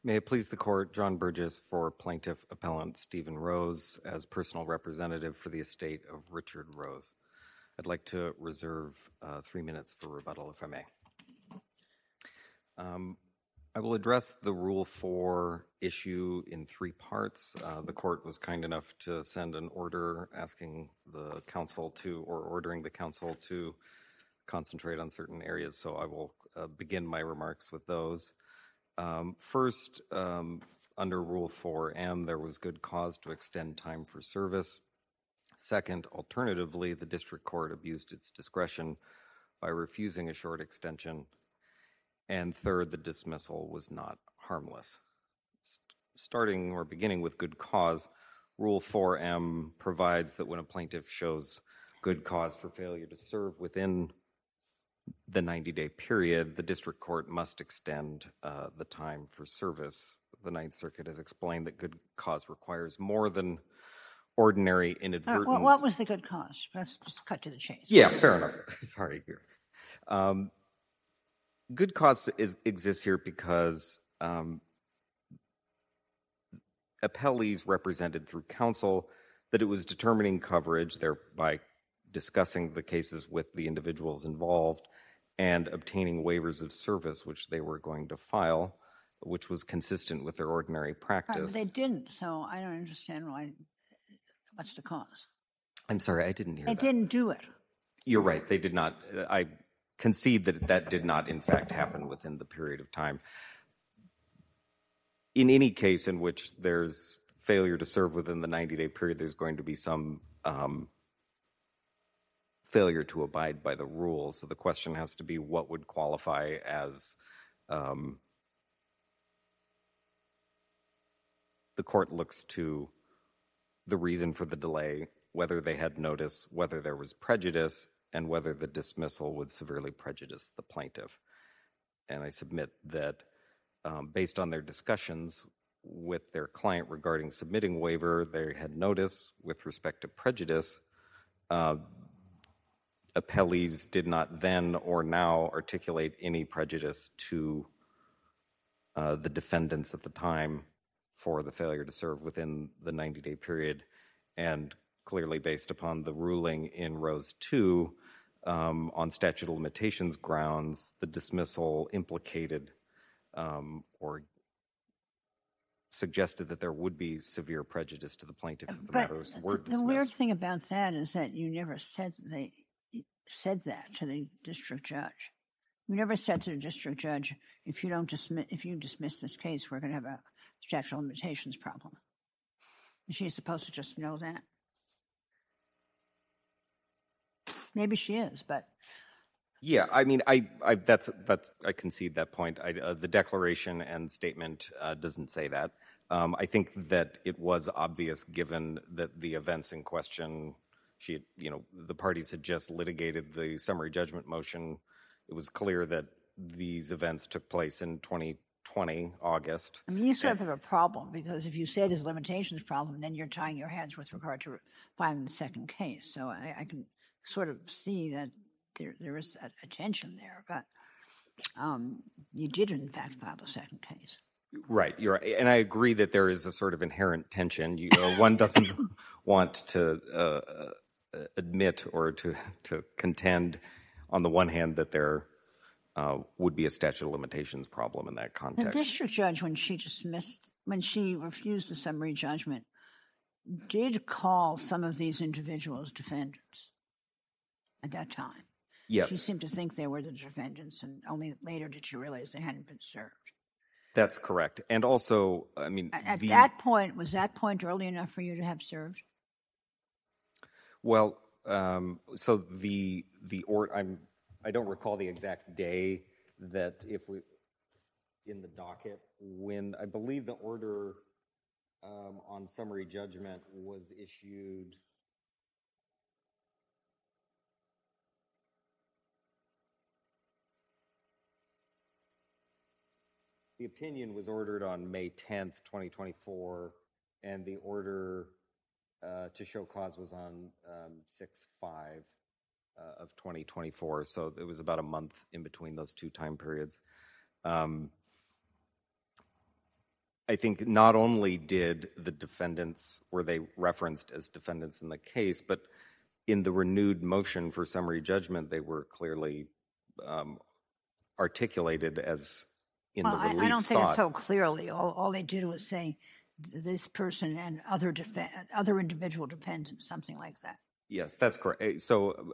May it please the Court, John Burgess for Plaintiff Appellant Stephen Rose as personal representative for the estate of Richard Rose. I'd like to reserve 3 minutes for rebuttal, if I may. I will address the Rule 4 issue in 3 parts. The Court was kind enough to send an order asking the counsel to, or ordering the counsel to concentrate on certain areas, so I will begin my remarks with those. First, under Rule 4M, there was good cause to extend time for service. Second, alternatively, the district court abused its discretion by refusing a short extension. And third, the dismissal was not harmless. Starting or beginning with good cause, Rule 4M provides that when a plaintiff shows good cause for failure to serve within the 90-day period, the district court must extend the time for service. The Ninth Circuit has explained that good cause requires more than ordinary inadvertence. What was the good cause? Let's just cut to the chase. Yeah, fair enough. Sorry. Good cause exists here because appellees represented through counsel that it was determining coverage, thereby discussing the cases with the individuals involved, and obtaining waivers of service, which they were going to file, which was consistent with their ordinary practice. They didn't, so I don't understand why. What's the cause? I'm sorry, I didn't hear that. They didn't do it. You're right, they did not. I concede that did not, in fact, happen within the period of time. In any case in which there's failure to serve within the 90-day period, there's going to be some failure to abide by the rules. So the question has to be what would qualify as the court looks to the reason for the delay, whether they had notice, whether there was prejudice, and whether the dismissal would severely prejudice the plaintiff. And I submit that based on their discussions with their client regarding submitting waiver, they had notice with respect to prejudice. Appellees did not then or now articulate any prejudice to the defendants at the time for the failure to serve within the 90-day period. And clearly based upon the ruling in Rose 2 on statute of limitations grounds, the dismissal implicated or suggested that there would be severe prejudice to the plaintiff if the matters were dismissed. The weird thing about that is that you never said that to the district judge. You never said to the district judge, if you dismiss this case, we're going to have a statute of limitations problem. Is she supposed to just know that? Maybe she is, but yeah, I mean, I concede that point. The declaration and statement doesn't say that. I think that it was obvious, given that the events in question, the parties had just litigated the summary judgment motion. It was clear that these events took place in 2020, August. I mean, you sort of have a problem, because if you say there's a limitations problem, then you're tying your hands with regard to filing the second case. So I can sort of see that there is a tension there, but you did, in fact, file the second case. Right, you're right. And I agree that there is a sort of inherent tension. One doesn't want to admit or to contend, on the one hand, that there would be a statute of limitations problem in that context. The district judge, when she refused the summary judgment, did call some of these individuals defendants at that time. Yes. She seemed to think they were the defendants, and only later did she realize they hadn't been served. That's correct. And also, I mean... At that point, was that point early enough for you to have served? Well, so I don't recall the exact day that in the docket, when I believe the order on summary judgment was issued... The opinion was ordered on May 10th, 2024, and the order to show cause was on 6/5 of 2024. So it was about a month in between those two time periods. I think not only did the defendants, were they referenced as defendants in the case, but in the renewed motion for summary judgment, they were clearly articulated as in the relief sought. I don't think it's so clearly. All they did was say this person and other individual defendants, something like that. Yes, that's correct. So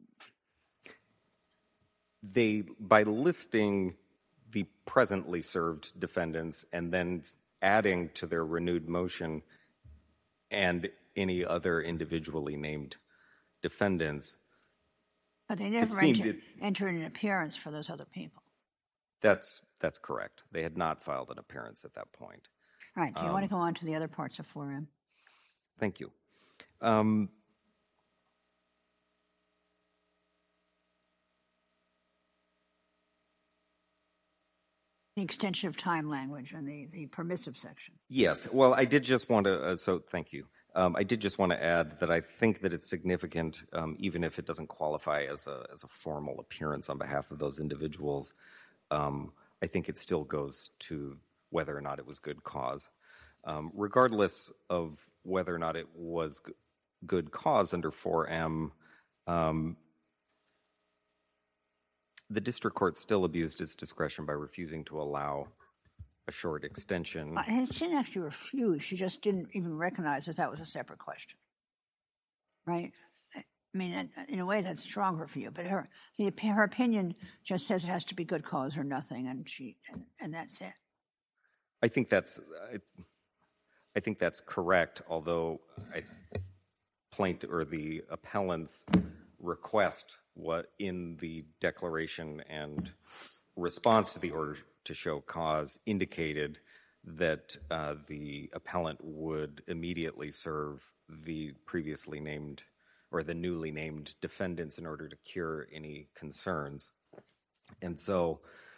by listing the presently served defendants and then adding to their renewed motion and any other individually named defendants. But they never entered an appearance for those other people. That's correct. They had not filed an appearance at that point. All right. Do you want to go on to the other parts of 4M? Thank you. The extension of time language and the permissive section. Yes. Well, I did just want to, thank you. I did just want to add that I think that it's significant, even if it doesn't qualify as a formal appearance on behalf of those individuals. I think it still goes to whether or not it was good cause. Regardless of whether or not it was good cause under 4M, the district court still abused its discretion by refusing to allow a short extension. And she didn't actually refuse. She just didn't even recognize that was a separate question. Right? I mean, in a way, that's stronger for you. But her opinion just says it has to be good cause or nothing, and that's it. I think that's correct. Although the appellant's request in the declaration and response to the order to show cause indicated that the appellant would immediately serve the previously named or the newly named defendants in order to cure any concerns. And so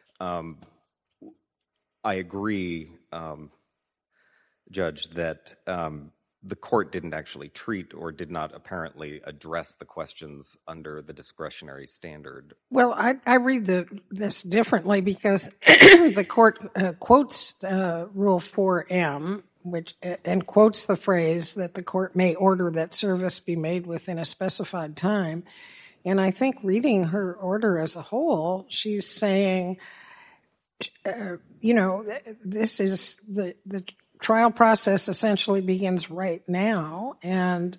I agree, Judge, that the court didn't actually treat or did not apparently address the questions under the discretionary standard. Well, I read this differently because the court quotes Rule 4M, and quotes the phrase that the court may order that service be made within a specified time. And I think reading her order as a whole, she's saying, this is the trial process essentially begins right now, and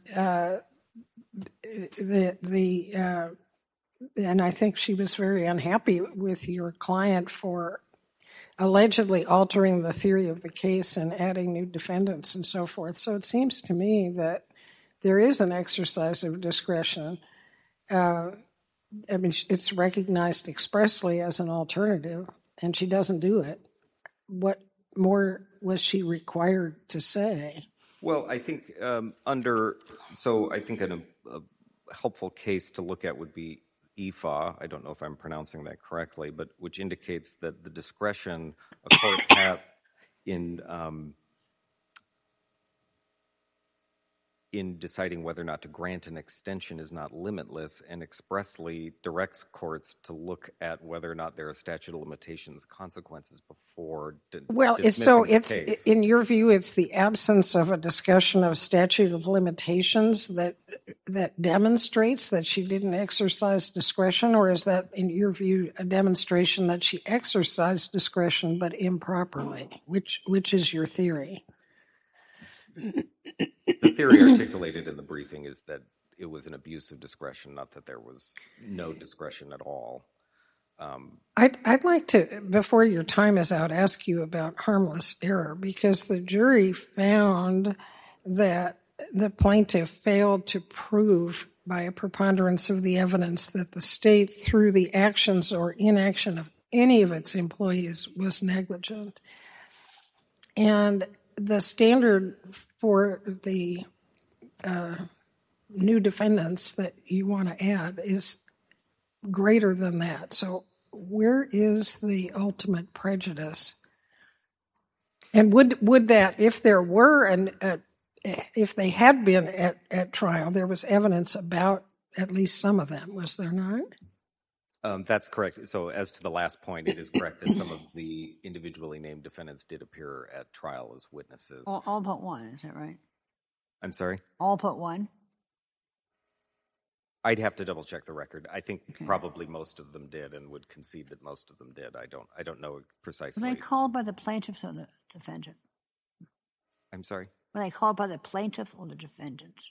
and I think she was very unhappy with your client for allegedly altering the theory of the case and adding new defendants and so forth. So it seems to me that there is an exercise of discretion. It's recognized expressly as an alternative, and she doesn't do it. What more was she required to say? Well, I think a helpful case to look at would be EFA. I don't know if I'm pronouncing that correctly, but which indicates that the discretion a court has in deciding whether or not to grant an extension is not limitless, and expressly directs courts to look at whether or not there are statute of limitations consequences before dismissing the case. In your view, it's the absence of a discussion of statute of limitations that demonstrates that she didn't exercise discretion, or is that, in your view, a demonstration that she exercised discretion but improperly? Which is your theory? The theory articulated in the briefing is that it was an abuse of discretion, not that there was no discretion at all. I'd like to, before your time is out, ask you about harmless error, because the jury found that the plaintiff failed to prove by a preponderance of the evidence that the state, through the actions or inaction of any of its employees, was negligent. And the standard for the new defendants that you want to add is greater than that. So where is the ultimate prejudice? And would that, if there were, if they had been at trial, there was evidence about at least some of them, was there not? That's correct. So as to the last point, it is correct that some of the individually named defendants did appear at trial as witnesses. All but one, is that right? I'm sorry? All but one? I'd have to double check the record. I think probably most of them did and would concede that most of them did. I don't know precisely. Were they called by the plaintiffs or the defendant? I'm sorry? Were they called by the plaintiff or the defendants?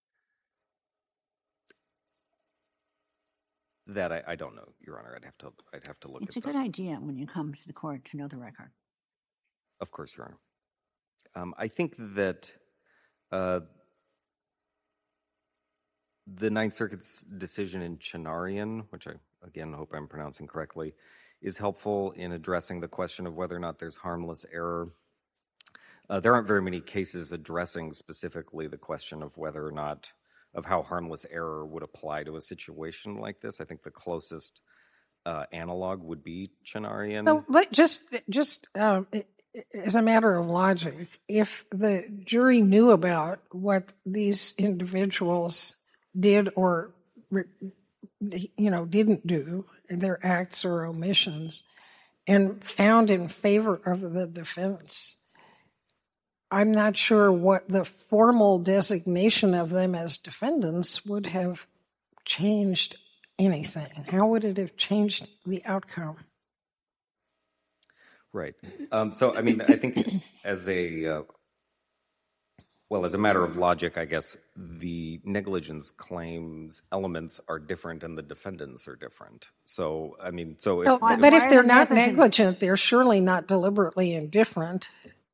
That I don't know, Your Honor. I'd have to look. It's a good idea when you come to the court to know the record. Of course, Your Honor. I think that the Ninth Circuit's decision in Chinarian, which I again hope I'm pronouncing correctly, is helpful in addressing the question of whether or not there's harmless error. There aren't very many cases addressing specifically the question of whether or not of how harmless error would apply to a situation like this. I think the closest analog would be Chinarian. No, just as a matter of logic, if the jury knew about what these individuals did or didn't do, their acts or omissions, and found in favor of the defense, I'm not sure what the formal designation of them as defendants would have changed anything. How would it have changed the outcome? Right. So, I mean, I think as a matter of logic, I guess the negligence claims elements are different and the defendants are different. So, I mean, but if they're not negligent, they're surely not deliberately indifferent.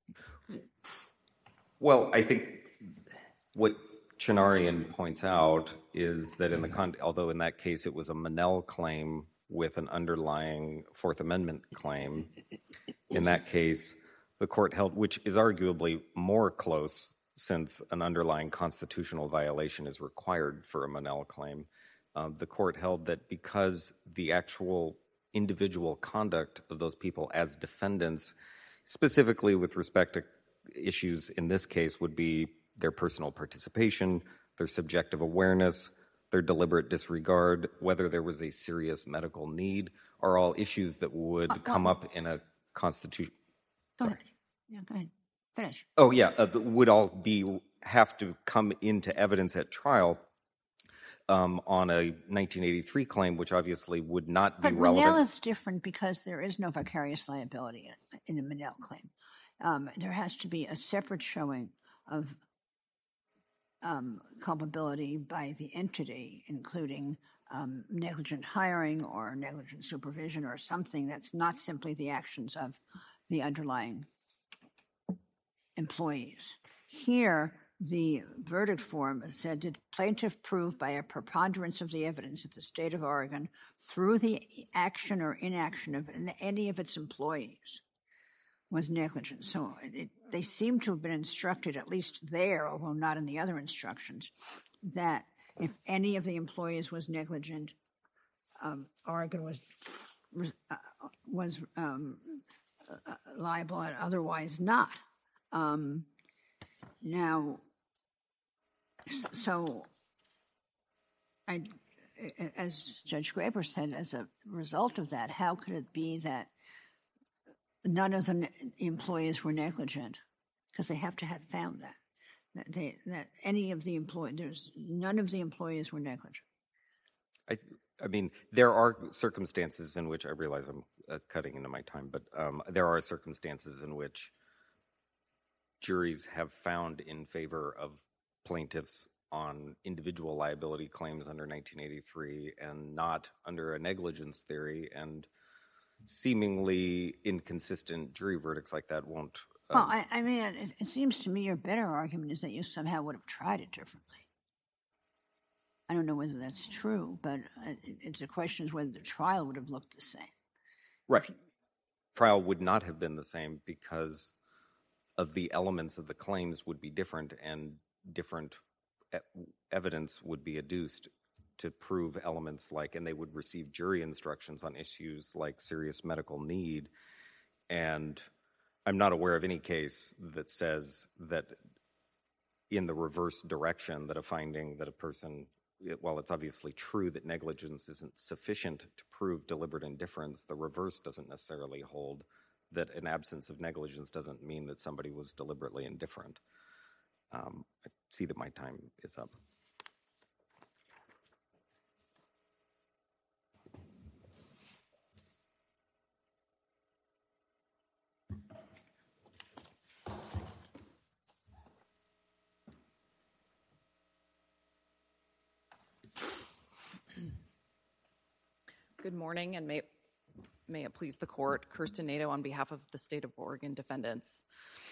Well, I think what Chinarian points out is that although in that case it was a Monell claim with an underlying Fourth Amendment claim, in that case the court held, which is arguably more close since an underlying constitutional violation is required for a Monell claim, the court held that because the actual individual conduct of those people as defendants, specifically with respect to issues in this case, would be their personal participation, their subjective awareness, their deliberate disregard, whether there was a serious medical need, are all issues that would come up in a constitution. Go ahead. Yeah, go ahead. Finish. Oh, yeah, would all have to come into evidence at trial on a 1983 claim, which obviously would not be relevant. But Monell is different because there is no vicarious liability in a Monell claim. There has to be a separate showing of culpability by the entity, including negligent hiring or negligent supervision or something that's not simply the actions of the underlying employees. Here, the verdict form said, did plaintiff prove by a preponderance of the evidence that the state of Oregon, through the action or inaction of any of its employees, was negligent. So they seem to have been instructed, at least there, although not in the other instructions, that if any of the employees was negligent, Oregon was liable and otherwise not. Now, so as Judge Graber said, as a result of that, how could it be that none of the employees were negligent? Because they have to have found that any of the employees, none of the employees were negligent. I mean, there are circumstances in which, I realize I'm cutting into my time, but there are circumstances in which juries have found in favor of plaintiffs on individual liability claims under 1983 and not under a negligence theory, and seemingly inconsistent jury verdicts like that won't. Well, I mean, it seems to me your better argument is that you somehow would have tried it differently. I don't know whether that's true, but it's a question of whether the trial would have looked the same. Right. Trial would not have been the same because of the elements of the claims would be different, and different evidence would be adduced to prove elements like, and they would receive jury instructions on issues like serious medical need. And I'm not aware of any case that says that in the reverse direction, that a finding that a person while it's obviously true that negligence isn't sufficient to prove deliberate indifference, the reverse doesn't necessarily hold, that an absence of negligence doesn't mean that somebody was deliberately indifferent. I see that my time is up. Good morning, and may it please the court. Kirsten Nadeau on behalf of the State of Oregon defendants.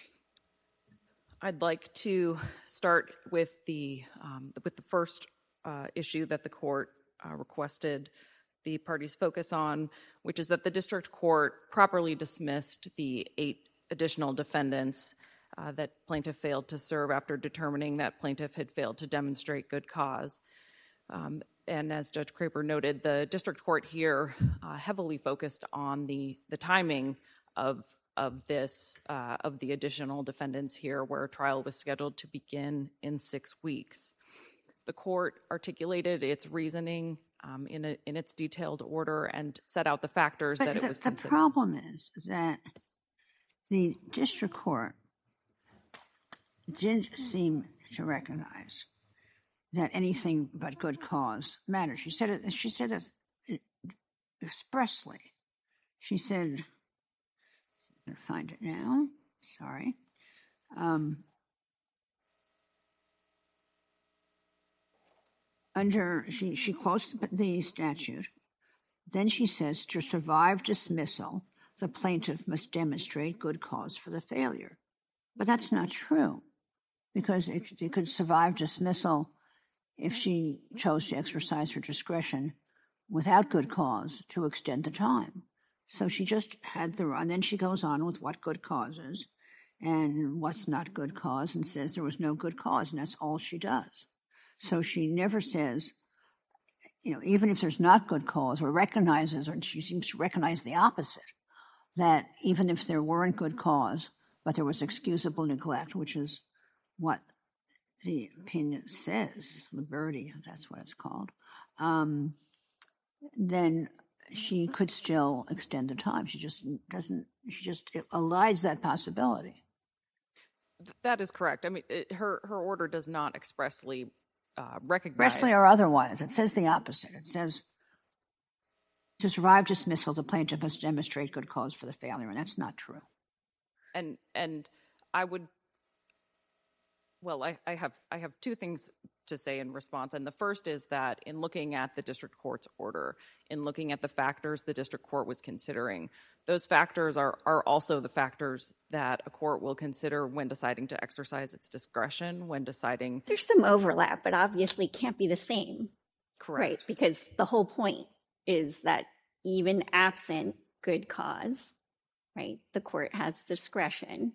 I'd like to start with the first issue that the court requested the parties focus on, which is that the district court properly dismissed the 8 additional defendants that plaintiff failed to serve after determining that plaintiff had failed to demonstrate good cause. And as Judge Craper noted, the district court here heavily focused on the timing of the additional defendants here, where a trial was scheduled to begin in 6 weeks. The court articulated its reasoning in its detailed order and set out the factors that it was considering. The problem is that the district court didn't seem to recognize that anything but good cause matters. She said it expressly. She said, I'm going to find it now. Sorry. She quotes the statute. Then she says, to survive dismissal, the plaintiff must demonstrate good cause for the failure. But that's not true, because it could survive dismissal if she chose to exercise her discretion without good cause to extend the time. So she just had and then she goes on with what good cause is and what's not good cause, and says there was no good cause, and that's all she does. So she never says, even if there's not good cause, or recognizes, or she seems to recognize the opposite, that even if there weren't good cause, but there was excusable neglect, which is what the opinion says, Liberty, that's what it's called, then she could still extend the time. She just elides that possibility. That is correct. I mean, her order does not expressly recognize. Expressly or otherwise. It says the opposite. It says, to survive dismissal, the plaintiff must demonstrate good cause for the failure, and that's not true. And I would, well, I have 2 things to say in response. And the first is that in looking at the district court's order, in looking at the factors the district court was considering, those factors are also the factors that a court will consider when deciding to exercise its discretion, when deciding. There's some overlap, but obviously can't be the same. Correct. Right, because the whole point is that even absent good cause, right, the court has discretion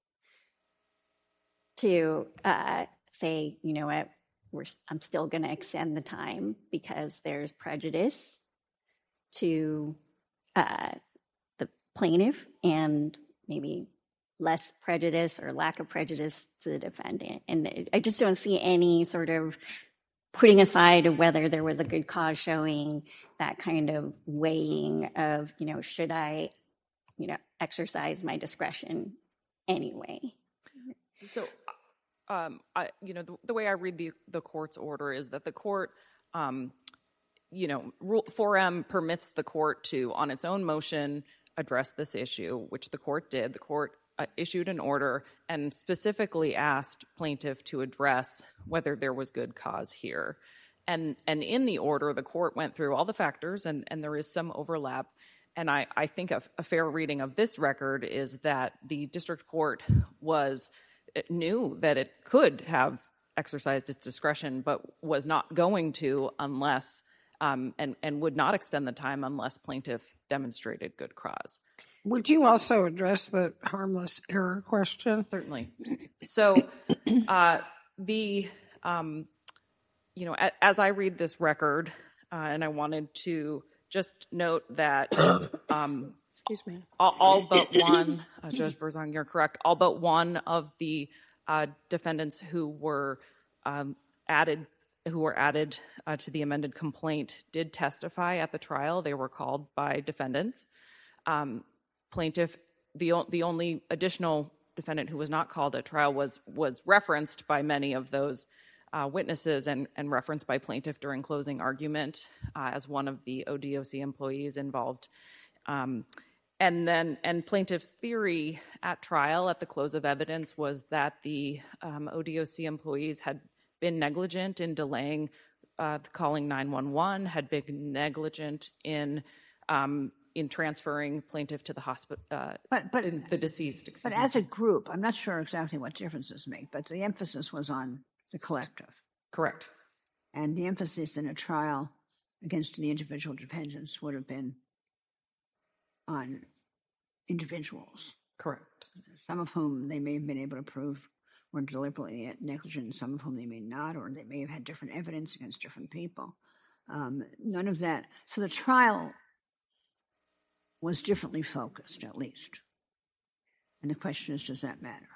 to say, you know what, I'm still going to extend the time because there's prejudice to the plaintiff and maybe less prejudice or lack of prejudice to the defendant. And I just don't see any sort of putting aside of whether there was a good cause showing, that kind of weighing of, should I, exercise my discretion anyway. So, the way I read the court's order is that the court, Rule 4M permits the court to, on its own motion, address this issue, which the court did. The court issued an order and specifically asked plaintiff to address whether there was good cause here. And in the order, the court went through all the factors, and there is some overlap. And I think a fair reading of this record is that the district court knew that it could have exercised its discretion, but was not going to unless, and would not extend the time unless plaintiff demonstrated good cause. Would you also address the harmless error question? Certainly. So as I read this record, and I wanted to just note that excuse me, all but one, Judge Berzon, you're correct, all but one of the defendants who were added who were added to the amended complaint did testify at the trial. They were called by defendants. Plaintiff, the only additional defendant who was not called at trial was referenced by many of those witnesses and referenced by plaintiff during closing argument as one of the ODOC employees involved. And plaintiff's theory at trial at the close of evidence was that the ODOC employees had been negligent in delaying calling 911, had been negligent in transferring plaintiff to the hospital, the deceased. But as a group, I'm not sure exactly what differences make, but the emphasis was on the collective. Correct. And the emphasis in a trial against the individual defendants would have been on individuals. Correct. Some of whom they may have been able to prove were deliberately negligent, some of whom they may not, or they may have had different evidence against different people. None of that. So the trial was differently focused, at least. And the question is, does that matter?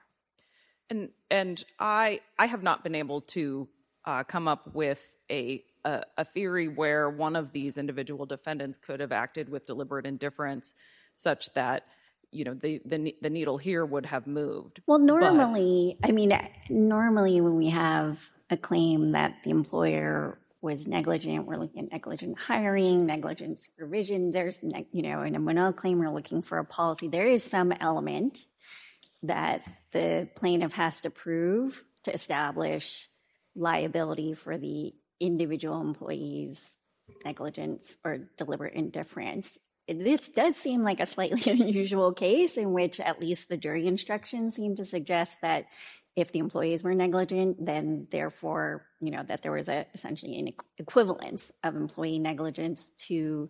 And I have not been able to come up with a theory where one of these individual defendants could have acted with deliberate indifference such that, you know, the needle here would have moved. Well, normally when we have a claim that the employer was negligent, we're looking at negligent hiring, negligent supervision. There's, in a Monell claim, we're looking for a policy. There is some element that the plaintiff has to prove to establish liability for the individual employee's negligence or deliberate indifference. This does seem like a slightly unusual case in which at least the jury instructions seem to suggest that if the employees were negligent, then therefore, that there was essentially an equivalence of employee negligence to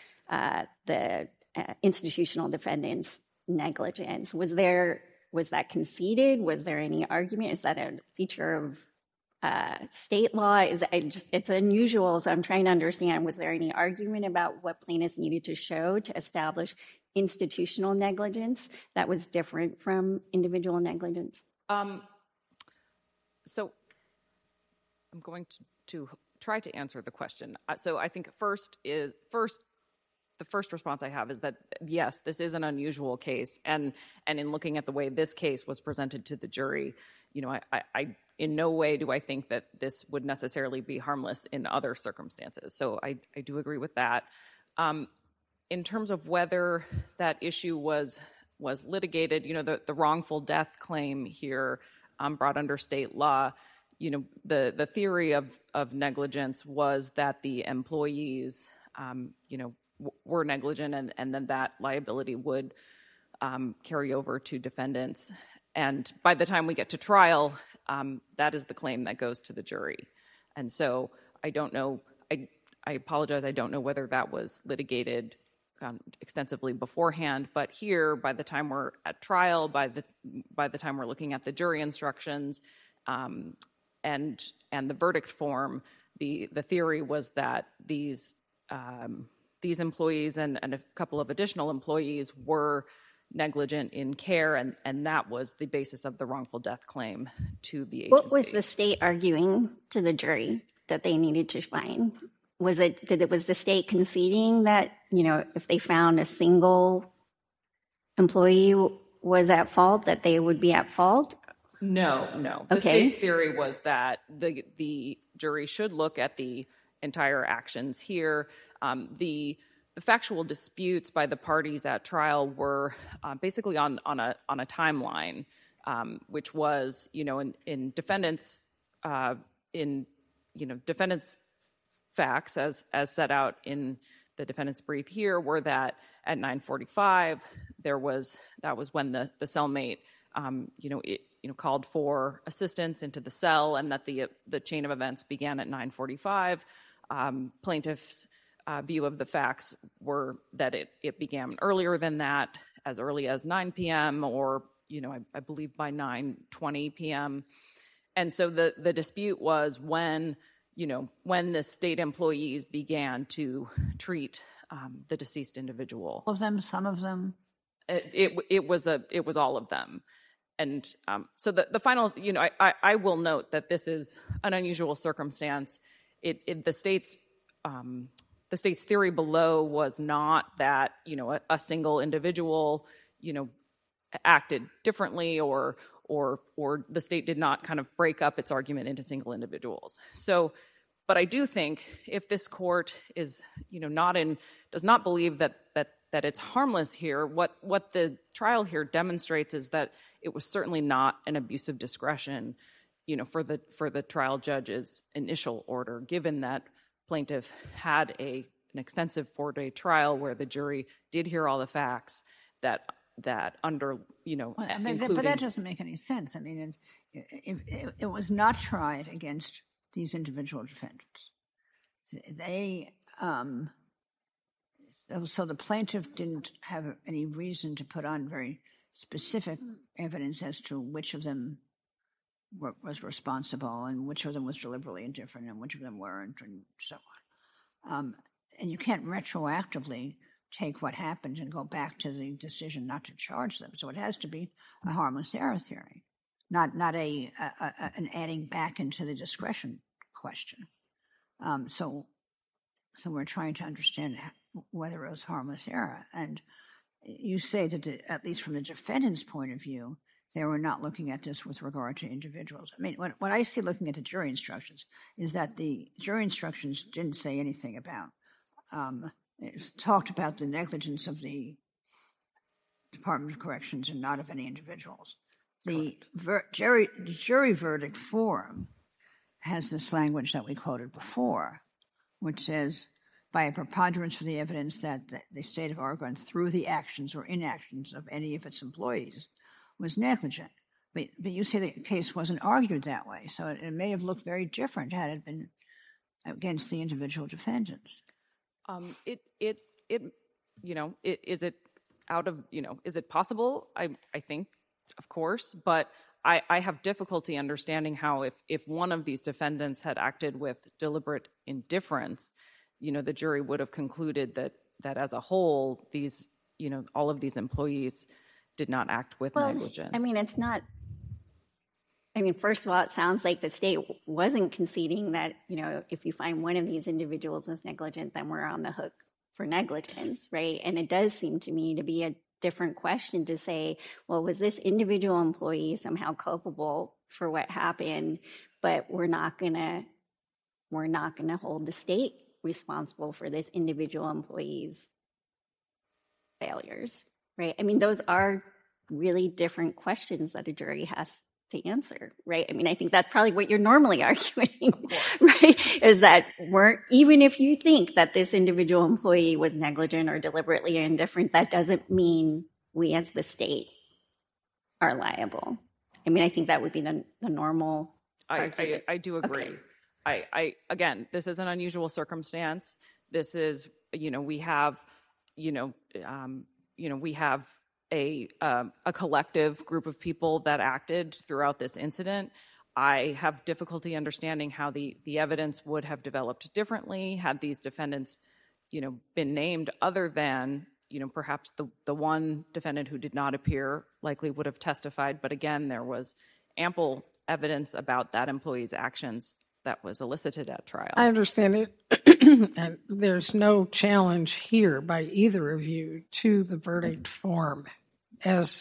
the institutional defendant's negligence. Was that conceded? Was there any argument? Is that a feature of state law? It's unusual, so I'm trying to understand, was there any argument about what plaintiffs needed to show to establish institutional negligence that was different from individual negligence? So I'm going to try to answer the question. So I think the first response I have is that, yes, this is an unusual case. And in looking at the way this case was presented to the jury, I in no way do I think that this would necessarily be harmless in other circumstances. So I do agree with that. In terms of whether that issue was litigated, the wrongful death claim here brought under state law, the theory of negligence was that the employees, were negligent, and then that liability would carry over to defendants. And by the time we get to trial, that is the claim that goes to the jury. And so I don't know, I apologize, I don't know whether that was litigated extensively beforehand, but here, by the time we're at trial, by the time we're looking at the jury instructions and the verdict form, the theory was that these employees and a couple of additional employees were negligent in care, and that was the basis of the wrongful death claim to the agency. What was the state arguing to the jury that they needed to find? Was the state conceding that, if they found a single employee was at fault, that they would be at fault? No. The Okay. state's theory was that the jury should look at the entire actions here. The factual disputes by the parties at trial were basically on a timeline, which was, in defendants' defendants' facts as set out in the defendant's brief here were that at 9:45 that was when the cellmate called for assistance into the cell, and that the chain of events began at 9:45. Plaintiff's view of the facts were that it began earlier than that, as early as 9 p.m. or, I believe by 9:20 p.m. And so the dispute was when the state employees began to treat the deceased individual. All of them, some of them? It was all of them. So the final, I will note that this is an unusual circumstance. The state's theory below was not that a single individual acted differently, or the state did not kind of break up its argument into single individuals. So, but I do think if this court is does not believe that it's harmless here, what the trial here demonstrates is that it was certainly not an abuse of discretion, for the trial judge's initial order, given that plaintiff had an extensive 4-day trial where the jury did hear all the facts that under, including... But that doesn't make any sense. I mean, it was not tried against these individual defendants. So the plaintiff didn't have any reason to put on very specific evidence as to which of them was responsible and which of them was deliberately indifferent and which of them weren't, and so on. And you can't retroactively take what happened and go back to the decision not to charge them. So it has to be a harmless error theory, not an adding back into the discretion question. So we're trying to understand whether it was harmless error. And you say that, at least from the defendant's point of view, they were not looking at this with regard to individuals. I mean, what I see looking at the jury instructions is that the jury instructions didn't say anything about, it talked about the negligence of the Department of Corrections and not of any individuals. The jury verdict form has this language that we quoted before, which says, by a preponderance of the evidence that the state of Oregon, through the actions or inactions of any of its employees, was negligent. But you say the case wasn't argued that way, so it may have looked very different had it been against the individual defendants. Is it out of, is it possible? I think, of course, but I have difficulty understanding how if one of these defendants had acted with deliberate indifference, the jury would have concluded that as a whole, these, all of these employees did not act with negligence. I mean, it's not. I mean, first of all, it sounds like the state wasn't conceding that, if you find one of these individuals is negligent, then we're on the hook for negligence, right? And it does seem to me to be a different question to say, well, was this individual employee somehow culpable for what happened, but we're not gonna hold the state responsible for this individual employee's failures, right? I mean, those are really different questions that a jury has to answer, right? I mean, I think that's probably what you're normally arguing, right? Is that even if you think that this individual employee was negligent or deliberately indifferent, that doesn't mean we as the state are liable. I mean, I think that would be the normal argument. I do agree. Okay. Again, this is an unusual circumstance. This is, we have a collective group of people that acted throughout this incident. I have difficulty understanding how the evidence would have developed differently had these defendants, been named, other than, perhaps the one defendant who did not appear likely would have testified. But again, there was ample evidence about that employee's actions that was elicited at trial. I understand it. And there's no challenge here by either of you to the verdict form as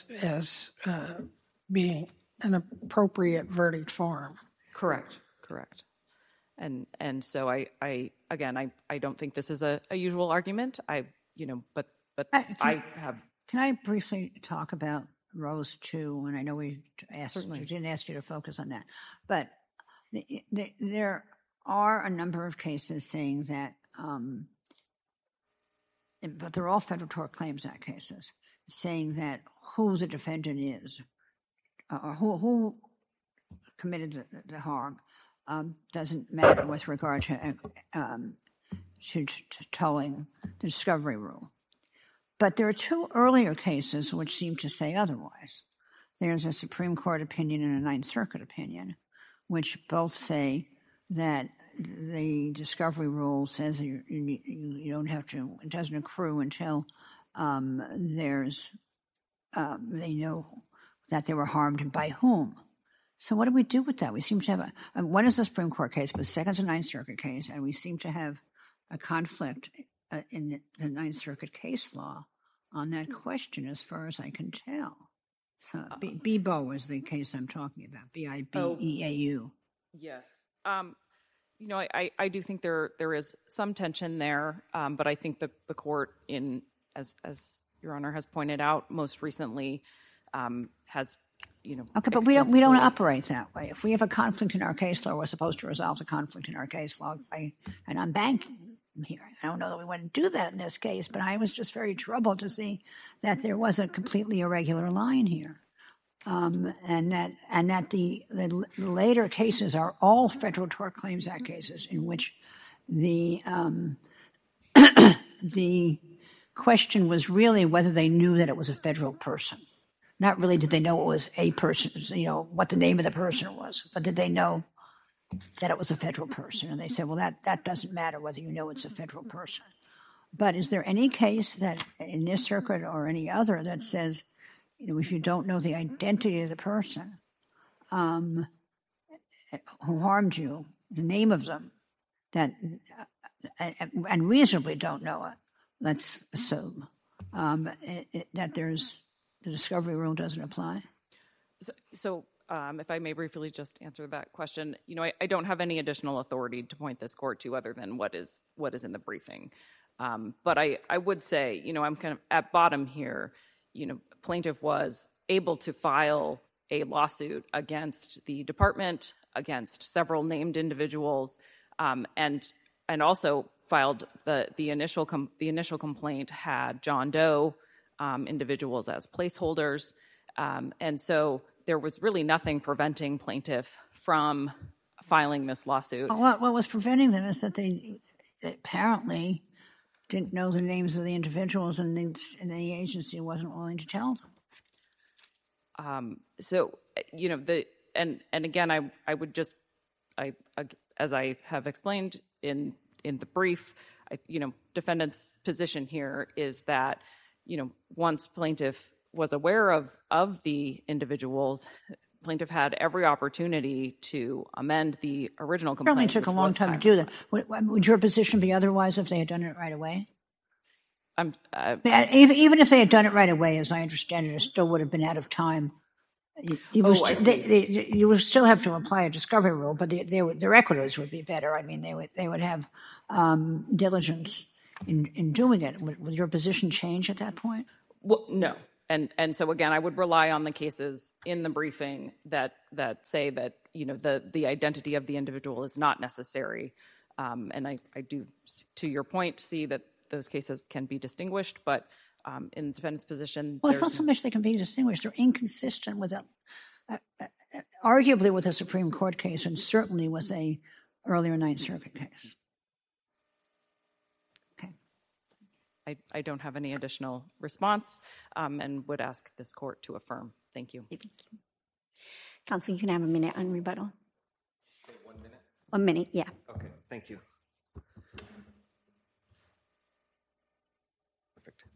being an appropriate verdict form. Correct. And so I don't think this is a usual argument. But I have. Can I briefly talk about Rose 2? And I know we didn't ask you to focus on that, but there are a number of cases saying that, but they're all Federal Tort Claims Act cases, saying that who the defendant is, or who committed the harm, doesn't matter with regard to tolling the discovery rule. But there are two earlier cases which seem to say otherwise. There's a Supreme Court opinion and a Ninth Circuit opinion, which both say that the discovery rule says you don't have to, it doesn't accrue until they know that they were harmed and by whom. So what do we do with that? We seem to have one is the Supreme Court case, but the second's a Ninth Circuit case, and we seem to have a conflict in the Ninth Circuit case law on that question, as far as I can tell. So Bibeau is the case I'm talking about, Bibeau. Yes. I do think there is some tension there, but I think the court, as Your Honor has pointed out, most recently has, Okay, but we don't operate that way. If we have a conflict in our case law, we're supposed to resolve the conflict in our case law and I'm banking here. I don't know that we want to do that in this case, but I was just very troubled to see that there was a completely irregular line here. And that the later cases are all Federal Tort Claims Act cases in which the the question was really whether they knew that it was a federal person. Not really did they know it was a person, what the name of the person was, but did they know that it was a federal person? And they said, well, that doesn't matter whether you know it's a federal person. But is there any case that in this circuit or any other that says, if you don't know the identity of the person who harmed you, the name of them, and reasonably don't know it, let's assume that the discovery rule doesn't apply? So if I may briefly just answer that question, I don't have any additional authority to point this court to other than what is in the briefing. But I would say, I'm kind of at bottom here. Plaintiff was able to file a lawsuit against the department, against several named individuals, and also filed the initial complaint had John Doe individuals as placeholders, and so there was really nothing preventing plaintiff from filing this lawsuit. What was preventing them is that they apparently didn't know the names of the individuals, and the agency wasn't willing to tell them. So, and again, I would just, as I have explained in the brief, defendant's position here is that, once plaintiff was aware of the individuals, plaintiff had every opportunity to amend the original complaint. It certainly took a long time to do that. Would your position be otherwise if they had done it right away? Even if they had done it right away, as I understand it still would have been out of time. You would still have to apply a discovery rule, but their equities would be better. I mean, they would have diligence in doing it. Would your position change at that point? Well, no. And so again, I would rely on the cases in the briefing that say that the identity of the individual is not necessary. And I do, to your point, see that those cases can be distinguished, but in the defendant's position, well, it's not so much they can be distinguished; they're inconsistent with arguably with a Supreme Court case, and certainly with a earlier Ninth Circuit case. I don't have any additional response and would ask this court to affirm. Thank you. Counsel, you can have a minute on rebuttal. 1 minute? 1 minute, yeah. Okay, thank you. Perfect.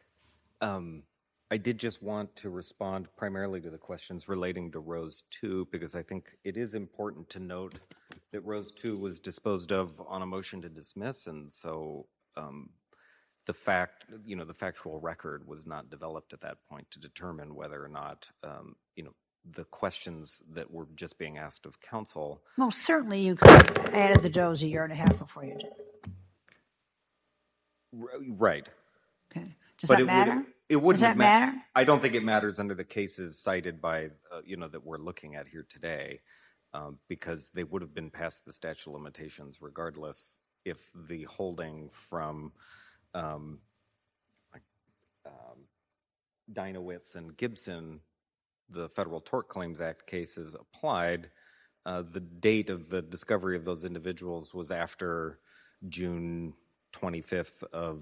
I did just want to respond primarily to the questions relating to Rose 2, because I think it is important to note that Rose 2 was disposed of on a motion to dismiss, and so the factual record was not developed at that point to determine whether or not, the questions that were just being asked of counsel. Well, certainly you could have added the Does a year and a half before you did. Right. Okay. Does that matter? It wouldn't Does that matter? I don't think it matters under the cases cited by, that we're looking at here today, because they would have been past the statute of limitations regardless if the holding from Dinowitz and Gibson, the Federal Tort Claims Act cases applied. The date of the discovery of those individuals was after June 25th of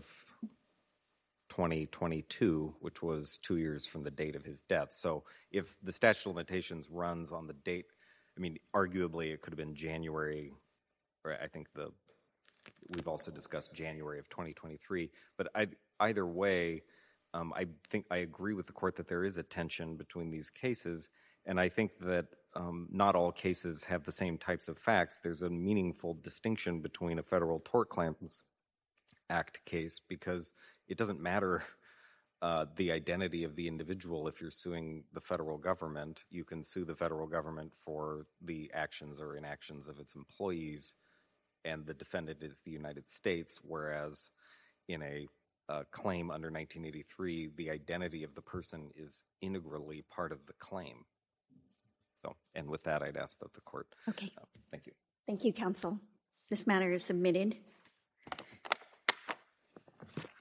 2022, which was 2 years from the date of his death. So if the statute of limitations runs on the date, arguably it could have been January, or I think we've also discussed January of 2023. But either way, I think I agree with the court that there is a tension between these cases, and I think that not all cases have the same types of facts. There's a meaningful distinction between a Federal Tort Claims Act case because it doesn't matter the identity of the individual. If you're suing the federal government, you can sue the federal government for the actions or inactions of its employees, and the defendant is the United States, whereas in a claim under 1983, the identity of the person is integrally part of the claim. So, and with that, I'd ask that the court. Okay. Thank you. Thank you, counsel. This matter is submitted.